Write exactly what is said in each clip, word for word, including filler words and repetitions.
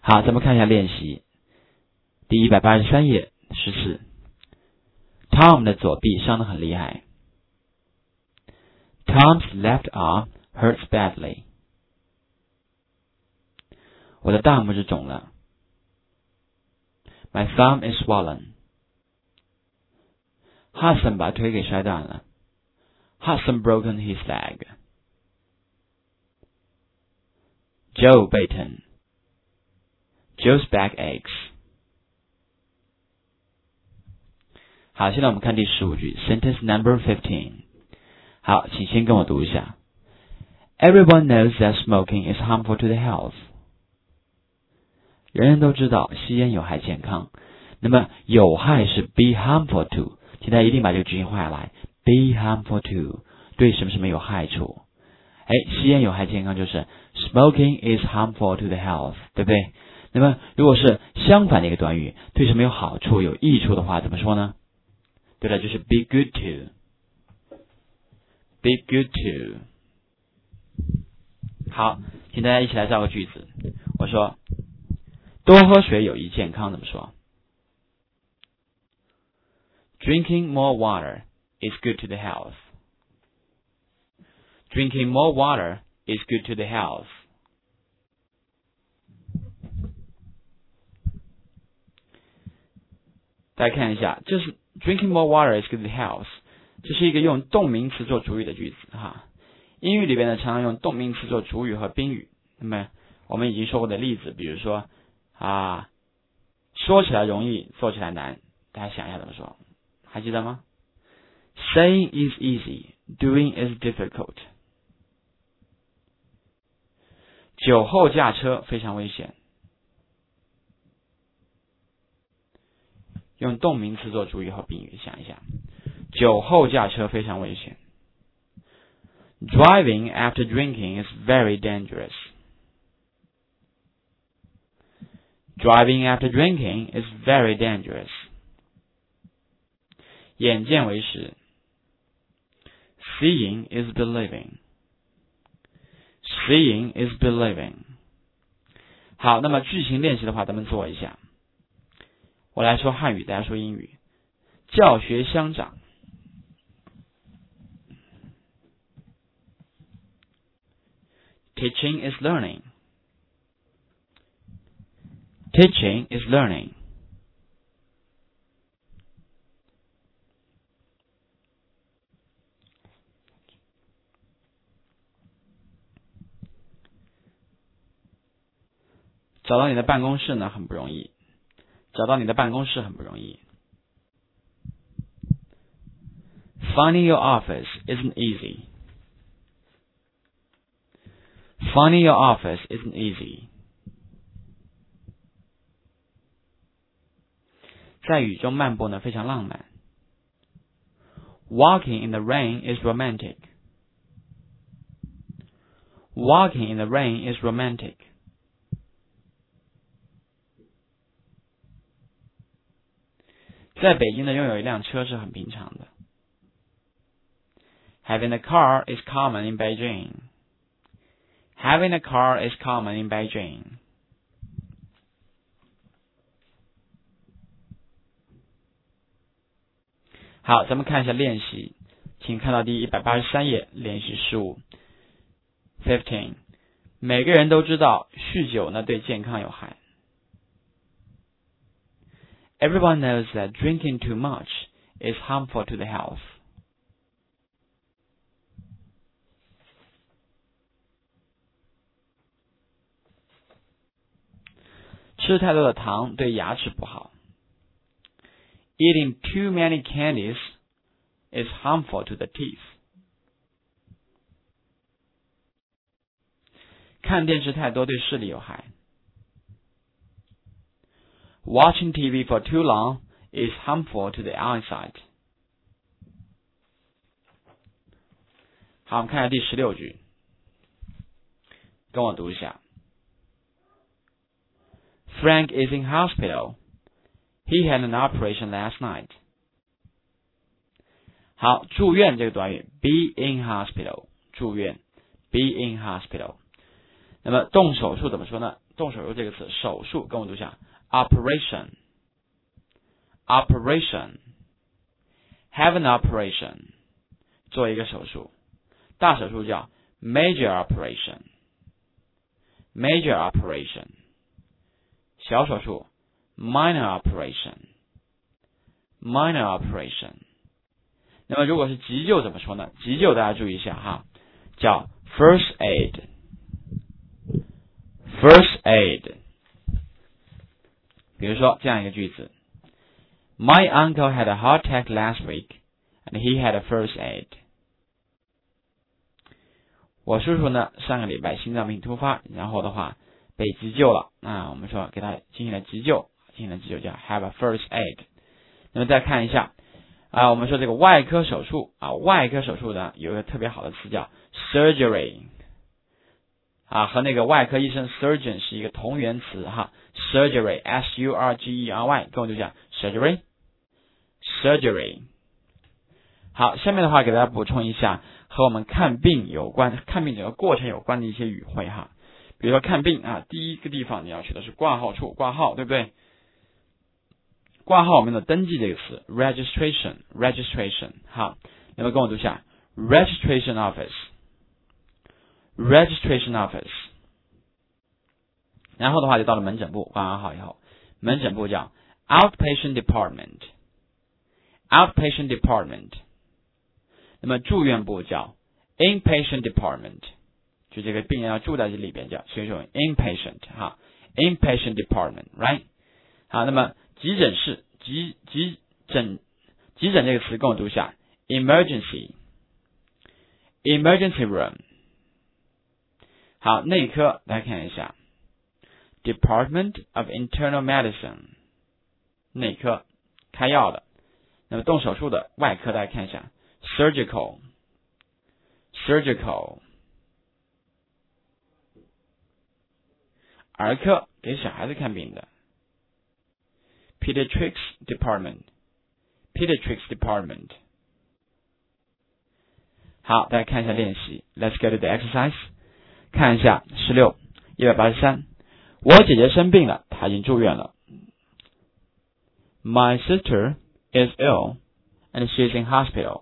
好，咱们看一下练习，第一百八十三页，十四。Tom 的左臂伤得很厉害。Tom's left arm hurts badly. 我的大拇指肿了。My thumb is swollen. Hudson 把腿给摔断了。Hudson broken his leg. Joe 背疼。Joe's back aches. 好，现在我们看第十五句 ，Sentence number fifteen. 好，请先跟我读一下。Everyone knows that smoking is harmful to the health. 人人都知道吸烟有害健康。那么有害是 be harmful to， 请大家一定把这个句型画下来。be harmful to 对什么什么有害处。哎，吸烟有害健康就是 smoking is harmful to the health， 对不对？那么如果是相反的一个短语，对什么有好处有益处的话，怎么说呢？对了，就是 be good to。 be good to。 好，请大家一起来造个句子。我说多喝水有益健康，怎么说？ Drinking more water is good to the health. Drinking more water is good to the health. 大家看一下，这是 drinking more water is good to the health， 这是一个用动名词做主语的句子哈。英语里边呢，常常用动名词做主语和宾语。那么我们已经说过的例子，比如说啊，说起来容易，做起来难。大家想一下怎么说？还记得吗？ Saying is easy, doing is difficult. 酒后驾车非常危险。用动名词做主语和宾语，想一下，酒后驾车非常危险。Driving after drinking is very dangerous. Driving after drinking is very dangerous. 眼见为实。Seeing is believing. Seeing is believing. 好，那么句型练习的话，咱们做一下。我来说汉语，大家说英语。教学相长。Teaching is learning. Teaching is learning. 找到你的办公室呢，很不容易。找到你的办公室很不容易。Finding your office isn't easy. Finding your office isn't easy. 在雨中漫步呢，非常浪漫。Walking in the rain is romantic. Walking in the rain is romantic. 在北京呢，拥有一辆车是很平常的。Having a car is common in Beijing. Having a car is common in Beijing. 好，咱们看一下练习，请看到第一百八十三页，练习十五 fifteen。每个人都知道酗酒呢对健康有害。Everyone knows that drinking too much is harmful to the health. 吃太多的糖对牙齿不好。Eating too many candies is harmful to the teeth. 看电视太多对视力有害。Watching T V for too long is harmful to the eyesight. 好，我们看一下第十六句，跟我读一下。Frank is in hospital. He had an operation last night. 好，住院这个短语 be in hospital， 住院 be in hospital。 那么动手术怎么说呢？动手术这个词，手术跟我读一下 operation operation have an operation 做一个手术，大手术叫 major operation major operation 小手术 minor operation minor operation 那么如果是急救怎么说呢？急救大家注意一下哈，叫 first aid first aid 比如说这样一个句子 My uncle had a heart attack last week and he had a first aid 我叔叔呢上个礼拜心脏病突发，然后的话被急救了，那我们说给他进行了急救，进行了急救叫 have a first aid。 那么再看一下啊，我们说这个外科手术啊，外科手术呢有一个特别好的词叫 surgery 啊，和那个外科医生 surgeon 是一个同源词哈 surgery S U R G E R Y 跟我读一下 surgery surgery。 好，下面的话给大家补充一下和我们看病有关，看病整个过程有关的一些语汇哈。比如说看病啊，第一个地方你要去的是挂号处，挂号对不对？挂号我们的登记这个词 registration registration 好，那么跟我读一下 registration office registration office。 然后的话就到了门诊部，挂完号以后门诊部叫 outpatient department outpatient department。 那么住院部叫 inpatient department， 就这个病人要住在这里边叫，所以说 inpatient 哈 inpatient department right。 好，那么急诊室急急诊急诊这个词跟我读一下 emergency emergency room。 好，内科大家看一下 Department of Internal Medicine 内科开药的。那么动手术的外科大家看一下 surgical surgical。 儿科给小孩子看病的 Pediatrics Department Pediatrics Department。 好，大家看一下练习 Let's get to the exercise。 看一下十六一百八十三，我姐姐生病了，她已经住院了。 My sister is ill and she is in hospital。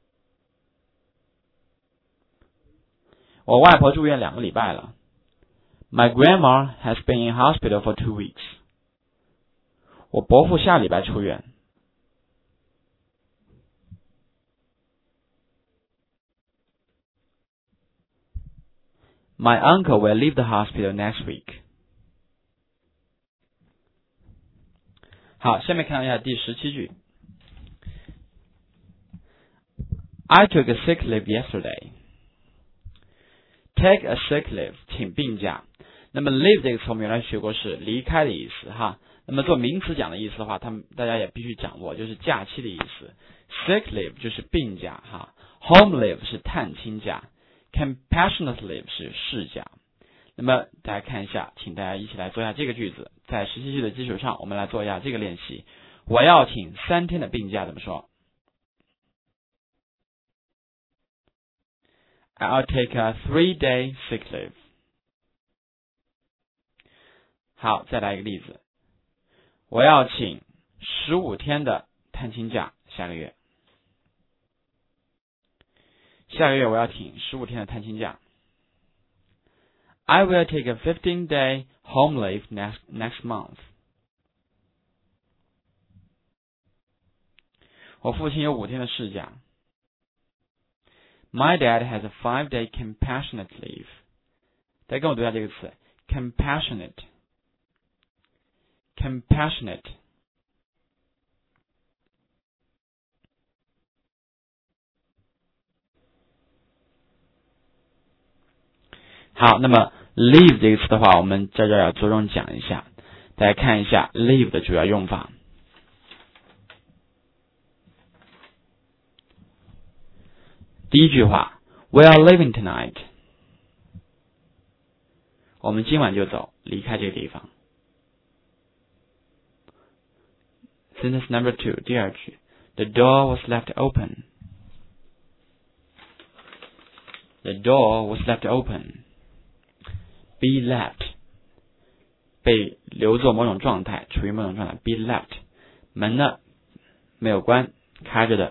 我外婆住院两个礼拜了。 My grandma has been in hospital for two weeks。 我伯父下礼拜出院。 My uncle will leave the hospital next week。 好，下面看一下第十七句 I took a sick leave yesterday。 Take a sick leave 请病假。那么 leave 这个词我们原来学过是离开的意思哈。那么做名词讲的意思的话，他们大家也必须掌握，就是假期的意思。sick leave 就是病假哈 ，home leave 是探亲假 ，compassionate leave 是事假。那么大家看一下，请大家一起来做一下这个句子，在十七句的基础上，我们来做一下这个练习。我要请三天的病假怎么说 ？I'll take a three-day sick leave。好，再来一个例子，我要请十五天的探亲假，下个月。下个月我要请十五天的探亲假。I will take a fifteen-day home leave next next month。 我父亲有五天的事假。My dad has a five-day compassionate leave。 大家跟我读一下这个词 compassionate compassionate。 好，那么 leave 这个词的话，我们在这儿要着重讲一下。大家看一下 leave 的主要用法。第一句话 We are leaving tonight。 我们今晚就走，离开这个地方。Sentence number two 第二句 The door was left open。 The door was left open。 be left 被留作某种状态，处于某种状态 be left 门呢没有关，开着的。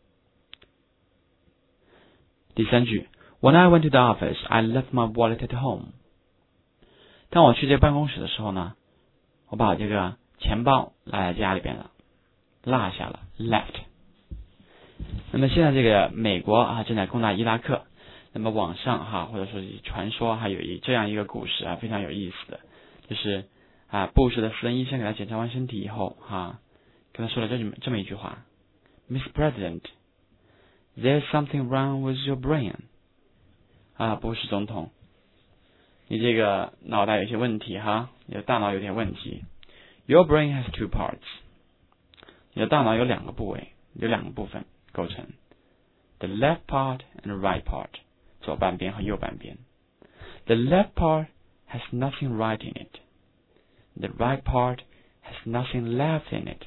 第三句 When I went to the office, I left my wallet at home. 当我去这个办公室的时候呢，我把我这个钱包落在家里边了，落下了 left。 那么现在这个美国啊正在攻打伊拉克，那么网上哈或者说传说还有一这样一个故事啊非常有意思的，就是啊布什的私人医生给他检查完身体以后哈，跟他说了这这么一句话 Miss President, there's something wrong with your brain. 啊布什总统，你这个脑袋有些问题哈，你的大脑有点问题。Your brain has two parts. 你的大脑有两个部位，有两个部分构成 The left part and the right part. 左半边和右半边。The left part has nothing right in it. The right part has nothing left in it.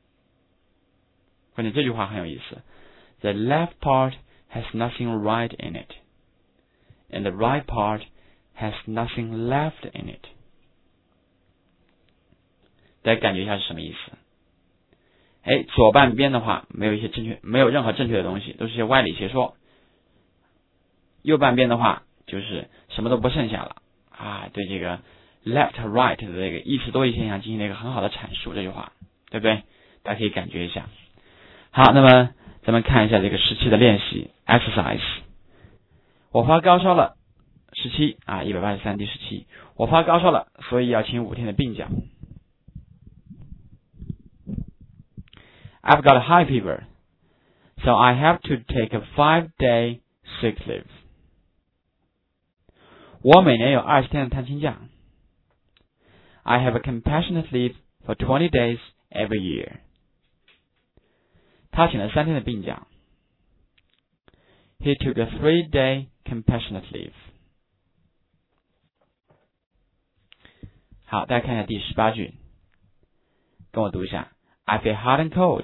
关键这句话很有意思。The left part has nothing right in it. And the right part has nothing left in it. 大家感觉一下是什么意思？哎，左半边的话没有一些正确，没有任何正确的东西，都是些歪理邪说。右半边的话就是什么都不剩下了啊，对这个 left right 的这个意识多义现象进行了一个很好的阐述，这句话对不对？大家可以感觉一下。好，那么咱们看一下这个十七的练习 exercise。我发高烧了，十七啊，一百八十三第十七，我发高烧了，所以要请五天的病假。I've got a high fever, so I have to take a five-day sick leave. 我每年有二十天的探亲假。I have a compassionate leave for twenty days every year. 他请了三天的病假。He took a three-day compassionate leave. 好，大家看一下第十八句，跟我读一下。I feel hot and cold.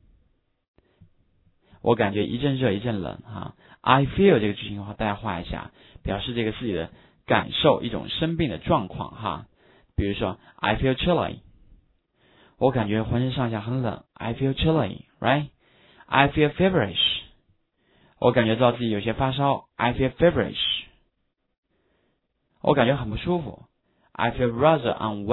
我感觉一阵热一阵冷哈。I feel 这个句型的话，大家画一下，表示这个自己的感受，一种生病的状况哈。比如说 I feel chilly. 我感觉浑身上下很冷。I feel chilly, right? I feel feverish. 我感觉到自己有些发烧。I feel feverish. 我感觉很不舒服。I feel rather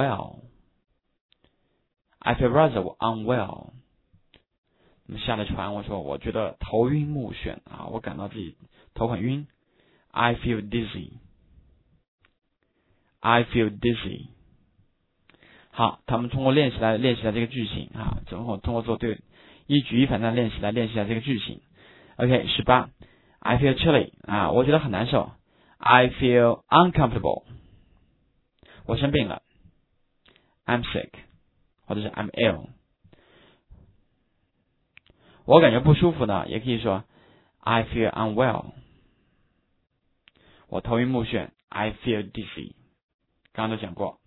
unwell.I feel rather unwell. 那么下了船，我说我觉得头晕目眩啊，我感到自己头很晕。I feel dizzy. I feel dizzy. 好，他们通过练习来练习来这个句型啊，通过通过做对一举一反三练习来练习来这个句型。OK， 十八 I feel chilly 啊，我觉得很难受。I feel uncomfortable. 我生病了。I'm sick.或者是 I'm ill. 我感觉不舒服呢，也可以说 I feel unwell. 我头晕目眩 I feel dizzy. 刚刚都讲过。